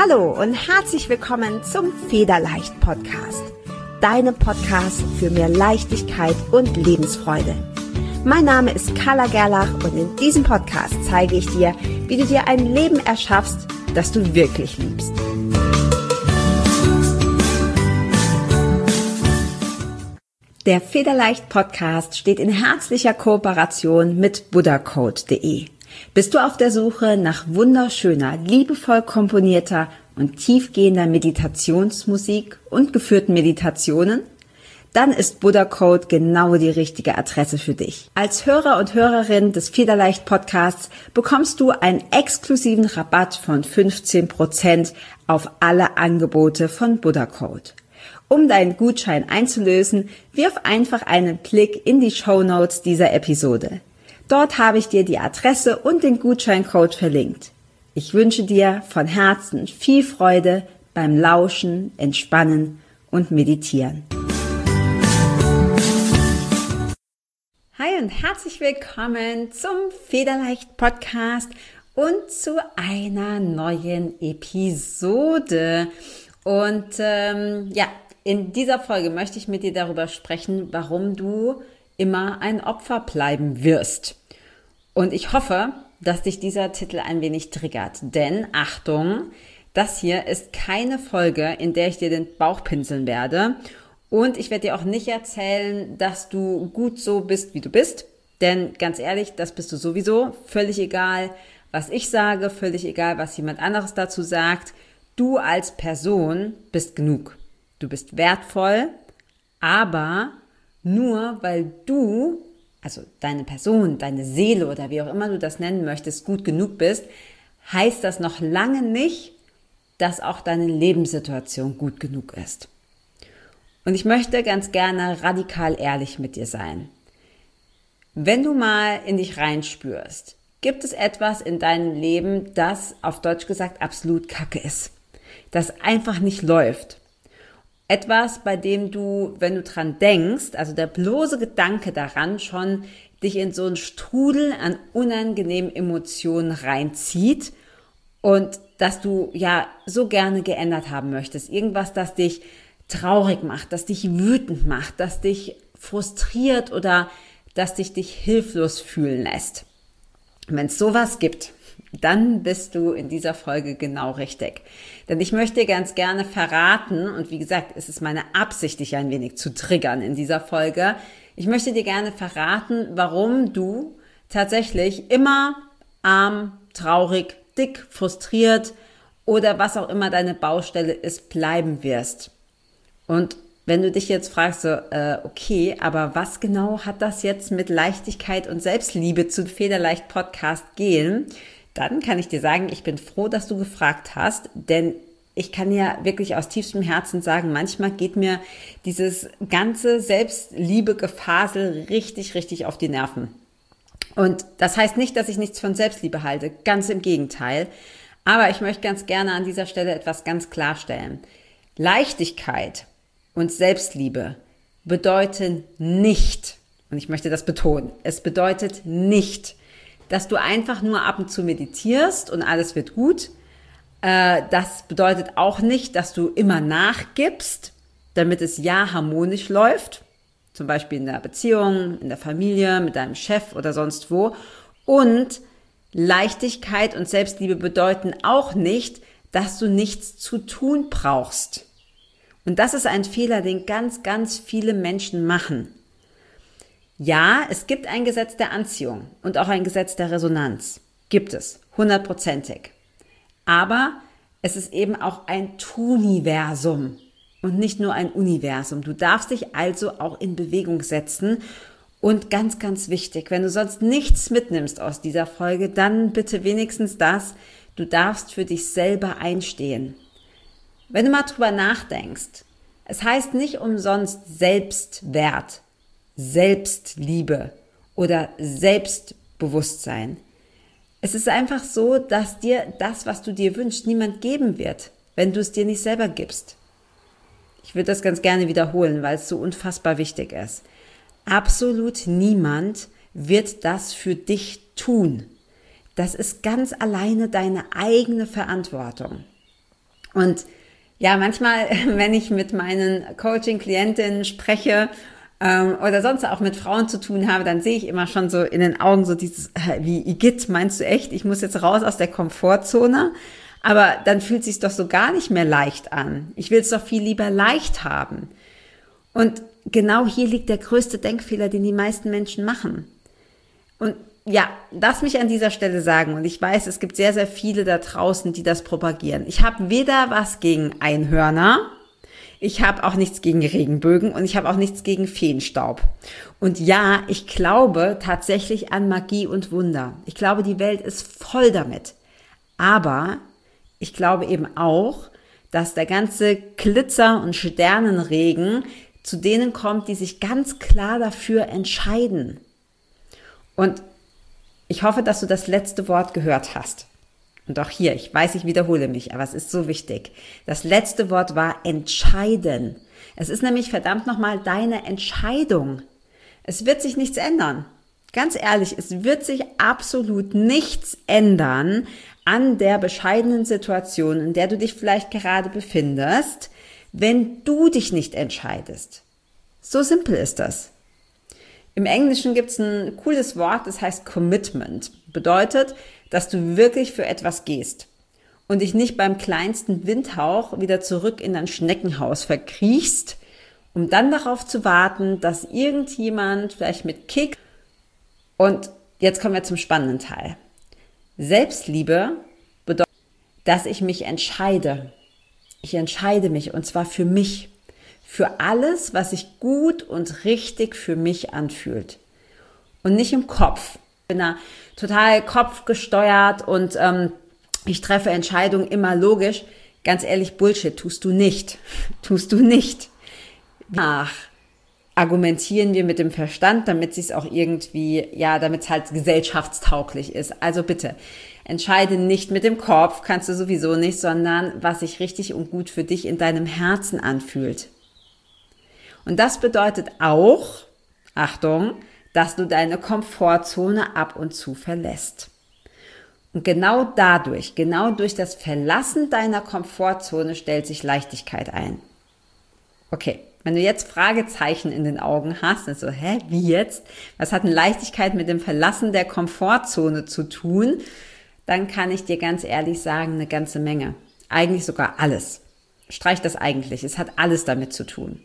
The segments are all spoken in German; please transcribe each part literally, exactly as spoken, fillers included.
Hallo und herzlich willkommen zum Federleicht Podcast, deinem Podcast für mehr Leichtigkeit und Lebensfreude. Mein Name ist Carla Gerlach und in diesem Podcast zeige ich dir, wie du dir ein Leben erschaffst, das du wirklich liebst. Der Federleicht Podcast steht in herzlicher Kooperation mit buddha code punkt de. Bist du auf der Suche nach wunderschöner, liebevoll komponierter und tiefgehender Meditationsmusik und geführten Meditationen? Dann ist Buddha Code genau die richtige Adresse für dich. Als Hörer und Hörerin des Federleicht Podcasts bekommst du einen exklusiven Rabatt von fünfzehn Prozent auf alle Angebote von Buddha Code. Um deinen Gutschein einzulösen, wirf einfach einen Blick in die Shownotes dieser Episode. Dort habe ich dir die Adresse und den Gutscheincode verlinkt. Ich wünsche dir von Herzen viel Freude beim Lauschen, Entspannen und Meditieren. Hi und herzlich willkommen zum Federleicht Podcast und zu einer neuen Episode. Und ähm, ja, in dieser Folge möchte ich mit dir darüber sprechen, warum du immer ein Opfer bleiben wirst. Und ich hoffe, dass dich dieser Titel ein wenig triggert. Denn, Achtung, das hier ist keine Folge, in der ich dir den Bauch pinseln werde. Und ich werde dir auch nicht erzählen, dass du gut so bist, wie du bist. Denn, ganz ehrlich, das bist du sowieso. Völlig egal, was ich sage, völlig egal, was jemand anderes dazu sagt. Du als Person bist genug. Du bist wertvoll, aber nur weil du, also deine Person, deine Seele oder wie auch immer du das nennen möchtest, gut genug bist, heißt das noch lange nicht, dass auch deine Lebenssituation gut genug ist. Und ich möchte ganz gerne radikal ehrlich mit dir sein. Wenn du mal in dich reinspürst, gibt es etwas in deinem Leben, das auf Deutsch gesagt absolut Kacke ist, das einfach nicht läuft. Etwas, bei dem du, wenn du dran denkst, also der bloße Gedanke daran schon dich in so einen Strudel an unangenehmen Emotionen reinzieht und dass du ja so gerne geändert haben möchtest. Irgendwas, das dich traurig macht, das dich wütend macht, das dich frustriert oder das dich, dich hilflos fühlen lässt. Wenn es sowas gibt, dann bist du in dieser Folge genau richtig. Denn ich möchte ganz gerne verraten, und wie gesagt, es ist meine Absicht, dich ein wenig zu triggern in dieser Folge. Ich möchte dir gerne verraten, warum du tatsächlich immer arm, traurig, dick, frustriert oder was auch immer deine Baustelle ist, bleiben wirst. Und wenn du dich jetzt fragst, so, äh, okay, aber was genau hat das jetzt mit Leichtigkeit und Selbstliebe zu Federleicht Podcast gehen? Dann kann ich dir sagen, ich bin froh, dass du gefragt hast, denn ich kann ja wirklich aus tiefstem Herzen sagen, manchmal geht mir dieses ganze Selbstliebe-Gefasel richtig, richtig auf die Nerven. Und das heißt nicht, dass ich nichts von Selbstliebe halte, ganz im Gegenteil. Aber ich möchte ganz gerne an dieser Stelle etwas ganz klarstellen. Leichtigkeit und Selbstliebe bedeuten nicht, und ich möchte das betonen, es bedeutet nicht, dass du einfach nur ab und zu meditierst und alles wird gut. Das bedeutet auch nicht, dass du immer nachgibst, damit es ja harmonisch läuft. Zum Beispiel in der Beziehung, in der Familie, mit deinem Chef oder sonst wo. Und Leichtigkeit und Selbstliebe bedeuten auch nicht, dass du nichts zu tun brauchst. Und das ist ein Fehler, den ganz, ganz viele Menschen machen. Ja, es gibt ein Gesetz der Anziehung und auch ein Gesetz der Resonanz. Gibt es, hundertprozentig. Aber es ist eben auch ein Tuniversum und nicht nur ein Universum. Du darfst dich also auch in Bewegung setzen. Und ganz, ganz wichtig, wenn du sonst nichts mitnimmst aus dieser Folge, dann bitte wenigstens das, du darfst für dich selber einstehen. Wenn du mal drüber nachdenkst, es heißt nicht umsonst Selbstwert, Selbstliebe oder Selbstbewusstsein. Es ist einfach so, dass dir das, was du dir wünschst, niemand geben wird, wenn du es dir nicht selber gibst. Ich würde das ganz gerne wiederholen, weil es so unfassbar wichtig ist. Absolut niemand wird das für dich tun. Das ist ganz alleine deine eigene Verantwortung. Und ja, manchmal, wenn ich mit meinen Coaching-Klientinnen spreche ähm, oder sonst auch mit Frauen zu tun habe, dann sehe ich immer schon so in den Augen so dieses, äh, wie Igitt, meinst du echt, ich muss jetzt raus aus der Komfortzone? Aber dann fühlt es sich doch so gar nicht mehr leicht an. Ich will es doch viel lieber leicht haben. Und genau hier liegt der größte Denkfehler, den die meisten Menschen machen. Und ja, lass mich an dieser Stelle sagen, und ich weiß, es gibt sehr, sehr viele da draußen, die das propagieren. Ich habe weder was gegen Einhörner, ich habe auch nichts gegen Regenbögen und ich habe auch nichts gegen Feenstaub. Und ja, ich glaube tatsächlich an Magie und Wunder. Ich glaube, die Welt ist voll damit. Aber ich glaube eben auch, dass der ganze Glitzer und Sternenregen zu denen kommt, die sich ganz klar dafür entscheiden. Und ich hoffe, dass du das letzte Wort gehört hast. Und auch hier, ich weiß, ich wiederhole mich, aber es ist so wichtig. Das letzte Wort war entscheiden. Es ist nämlich verdammt nochmal deine Entscheidung. Es wird sich nichts ändern. Ganz ehrlich, es wird sich absolut nichts ändern an der bescheidenen Situation, in der du dich vielleicht gerade befindest, wenn du dich nicht entscheidest. So simpel ist das. Im Englischen gibt es ein cooles Wort, das heißt Commitment. Bedeutet, dass du wirklich für etwas gehst und dich nicht beim kleinsten Windhauch wieder zurück in dein Schneckenhaus verkriechst, um dann darauf zu warten, dass irgendjemand vielleicht mit Kick. Und jetzt kommen wir zum spannenden Teil. Selbstliebe bedeutet, dass ich mich entscheide. Ich entscheide mich, und zwar für mich. Für alles, was sich gut und richtig für mich anfühlt. Und nicht im Kopf. Ich bin da total kopfgesteuert und ähm, ich treffe Entscheidungen immer logisch. Ganz ehrlich, Bullshit, tust du nicht. Tust du nicht. Nach argumentieren wir mit dem Verstand, damit es auch irgendwie, ja, damit es halt gesellschaftstauglich ist. Also bitte, entscheide nicht mit dem Kopf, kannst du sowieso nicht, sondern was sich richtig und gut für dich in deinem Herzen anfühlt. Und das bedeutet auch, Achtung, dass du deine Komfortzone ab und zu verlässt. Und genau dadurch, genau durch das Verlassen deiner Komfortzone stellt sich Leichtigkeit ein. Okay, wenn du jetzt Fragezeichen in den Augen hast, also, hä, wie jetzt? Was hat denn Leichtigkeit mit dem Verlassen der Komfortzone zu tun? Dann kann ich dir ganz ehrlich sagen, eine ganze Menge. Eigentlich sogar alles. Streich das eigentlich, es hat alles damit zu tun.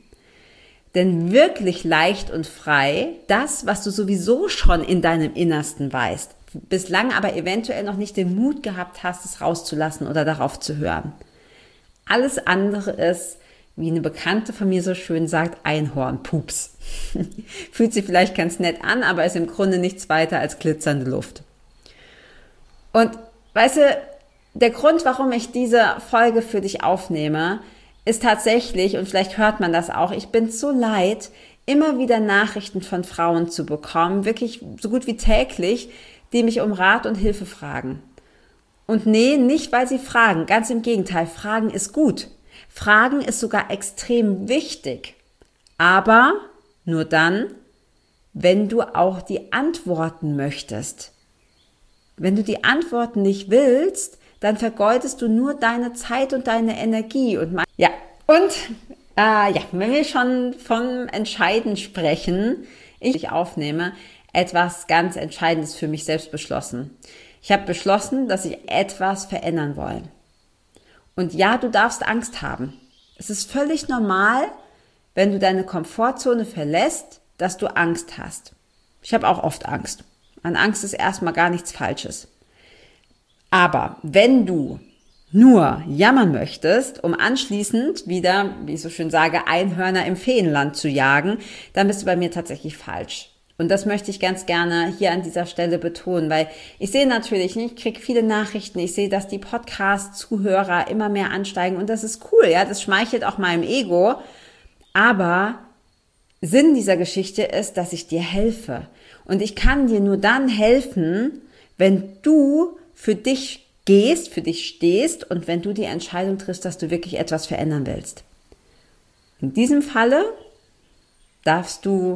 Denn wirklich leicht und frei, das, was du sowieso schon in deinem Innersten weißt, bislang aber eventuell noch nicht den Mut gehabt hast, es rauszulassen oder darauf zu hören. Alles andere ist, wie eine Bekannte von mir so schön sagt, Einhornpups. Fühlt sich vielleicht ganz nett an, aber ist im Grunde nichts weiter als glitzernde Luft. Und weißt du, der Grund, warum ich diese Folge für dich aufnehme, ist tatsächlich, und vielleicht hört man das auch, ich bin so leid, immer wieder Nachrichten von Frauen zu bekommen, wirklich so gut wie täglich, die mich um Rat und Hilfe fragen. Und nee, nicht weil sie fragen, ganz im Gegenteil, Fragen ist gut. Fragen ist sogar extrem wichtig, aber nur dann, wenn du auch die Antworten möchtest. Wenn du die Antworten nicht willst, dann vergeudest du nur deine Zeit und deine Energie. Und mein ja, und äh, ja, wenn wir schon vom Entscheiden sprechen, ich aufnehme, etwas ganz Entscheidendes für mich selbst beschlossen. Ich habe beschlossen, dass ich etwas verändern will. Und ja, du darfst Angst haben. Es ist völlig normal, wenn du deine Komfortzone verlässt, dass du Angst hast. Ich habe auch oft Angst. An Angst ist erstmal gar nichts Falsches. Aber wenn du nur jammern möchtest, um anschließend wieder, wie ich so schön sage, Einhörner im Feenland zu jagen, dann bist du bei mir tatsächlich falsch. Und das möchte ich ganz gerne hier an dieser Stelle betonen, weil ich sehe natürlich, ich kriege viele Nachrichten, ich sehe, dass die Podcast-Zuhörer immer mehr ansteigen und das ist cool, ja, das schmeichelt auch meinem Ego. Aber Sinn dieser Geschichte ist, dass ich dir helfe. Und ich kann dir nur dann helfen, wenn du für dich gehst, für dich stehst und wenn du die Entscheidung triffst, dass du wirklich etwas verändern willst. In diesem Falle darfst du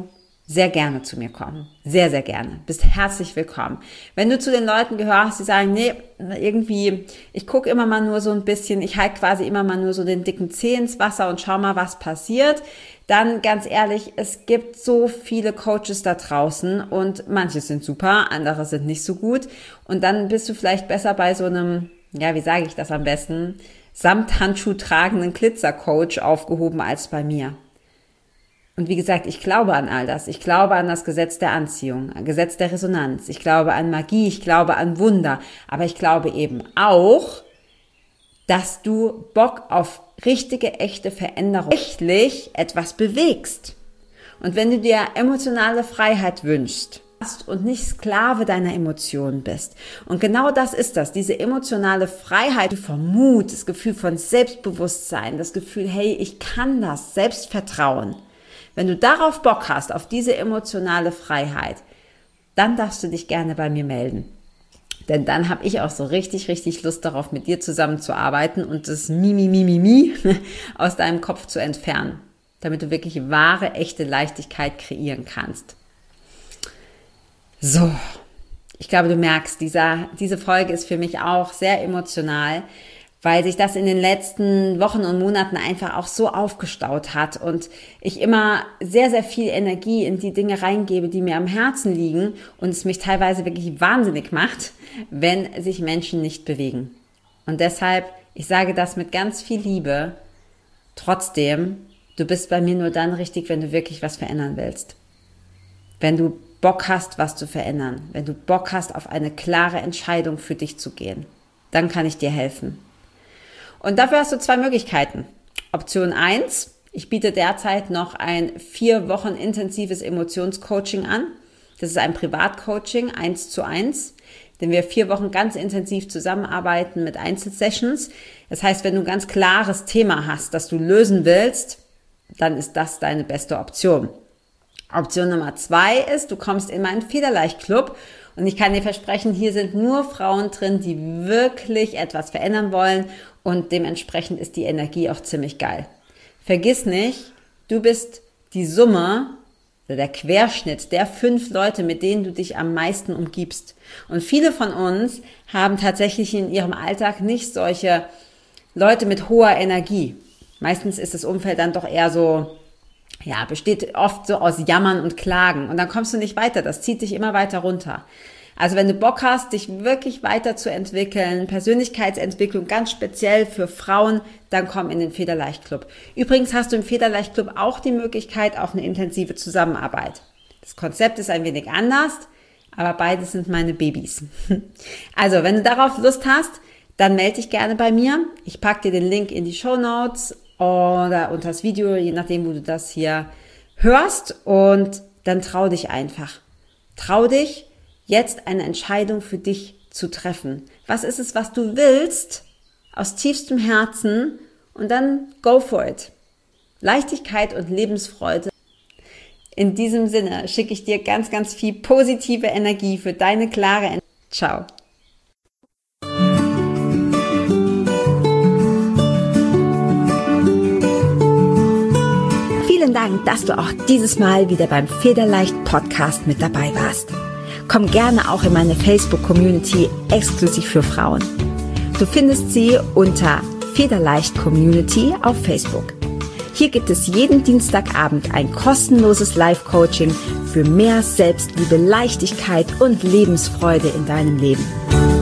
sehr gerne zu mir kommen. Sehr, sehr gerne. Bist herzlich willkommen. Wenn du zu den Leuten gehörst, die sagen, nee, irgendwie, ich gucke immer mal nur so ein bisschen, ich halte quasi immer mal nur so den dicken Zeh ins Wasser und schau mal, was passiert, dann ganz ehrlich, es gibt so viele Coaches da draußen und manche sind super, andere sind nicht so gut. Und dann bist du vielleicht besser bei so einem, ja, wie sage ich das am besten, Samthandschuh tragenden Glitzercoach aufgehoben als bei mir. Und wie gesagt, ich glaube an all das. Ich glaube an das Gesetz der Anziehung, an Gesetz der Resonanz. Ich glaube an Magie, ich glaube an Wunder. Aber ich glaube eben auch, dass du Bock auf richtige, echte Veränderung, tatsächlich etwas bewegst. Und wenn du dir emotionale Freiheit wünschst und nicht Sklave deiner Emotionen bist. Und genau das ist das, diese emotionale Freiheit von Mut, das Gefühl von Selbstbewusstsein, das Gefühl, hey, ich kann das, Selbstvertrauen. Wenn du darauf Bock hast, auf diese emotionale Freiheit, dann darfst du dich gerne bei mir melden. Denn dann habe ich auch so richtig, richtig Lust darauf, mit dir zusammenzuarbeiten und das Mimi, Mimi, Mimi aus deinem Kopf zu entfernen, damit du wirklich wahre, echte Leichtigkeit kreieren kannst. So, ich glaube, du merkst, dieser, diese Folge ist für mich auch sehr emotional, weil sich das in den letzten Wochen und Monaten einfach auch so aufgestaut hat und ich immer sehr, sehr viel Energie in die Dinge reingebe, die mir am Herzen liegen und es mich teilweise wirklich wahnsinnig macht, wenn sich Menschen nicht bewegen. Und deshalb, ich sage das mit ganz viel Liebe, trotzdem, du bist bei mir nur dann richtig, wenn du wirklich was verändern willst. Wenn du Bock hast, was zu verändern, wenn du Bock hast, auf eine klare Entscheidung für dich zu gehen, dann kann ich dir helfen. Und dafür hast du zwei Möglichkeiten. Option eins, ich biete derzeit noch ein vier Wochen intensives Emotionscoaching an. Das ist ein Privatcoaching, eins zu eins, denn wir vier Wochen ganz intensiv zusammenarbeiten mit Einzelsessions. Das heißt, wenn du ein ganz klares Thema hast, das du lösen willst, dann ist das deine beste Option. Option Nummer zwei ist, du kommst in meinen Federleicht-Club und ich kann dir versprechen, hier sind nur Frauen drin, die wirklich etwas verändern wollen und dementsprechend ist die Energie auch ziemlich geil. Vergiss nicht, du bist die Summe, der Querschnitt der fünf Leute, mit denen du dich am meisten umgibst. Und viele von uns haben tatsächlich in ihrem Alltag nicht solche Leute mit hoher Energie. Meistens ist das Umfeld dann doch eher so, ja, besteht oft so aus Jammern und Klagen und dann kommst du nicht weiter, das zieht dich immer weiter runter. Also wenn du Bock hast, dich wirklich weiterzuentwickeln, Persönlichkeitsentwicklung ganz speziell für Frauen, dann komm in den Federleicht-Club. Übrigens hast du im Federleicht-Club auch die Möglichkeit auf eine intensive Zusammenarbeit. Das Konzept ist ein wenig anders, aber beides sind meine Babys. Also wenn du darauf Lust hast, dann melde dich gerne bei mir. Ich packe dir den Link in die Shownotes oder unter das Video, je nachdem, wo du das hier hörst. Und dann trau dich einfach. Trau dich, jetzt eine Entscheidung für dich zu treffen. Was ist es, was du willst, aus tiefstem Herzen und dann go for it. Leichtigkeit und Lebensfreude. In diesem Sinne schicke ich dir ganz, ganz viel positive Energie für deine klare Entscheidung. Ciao. Vielen Dank, dass du auch dieses Mal wieder beim Federleicht Podcast mit dabei warst. Komm gerne auch in meine Facebook-Community exklusiv für Frauen. Du findest sie unter Federleicht Community auf Facebook. Hier gibt es jeden Dienstagabend ein kostenloses Live-Coaching für mehr Selbstliebe, Leichtigkeit und Lebensfreude in deinem Leben.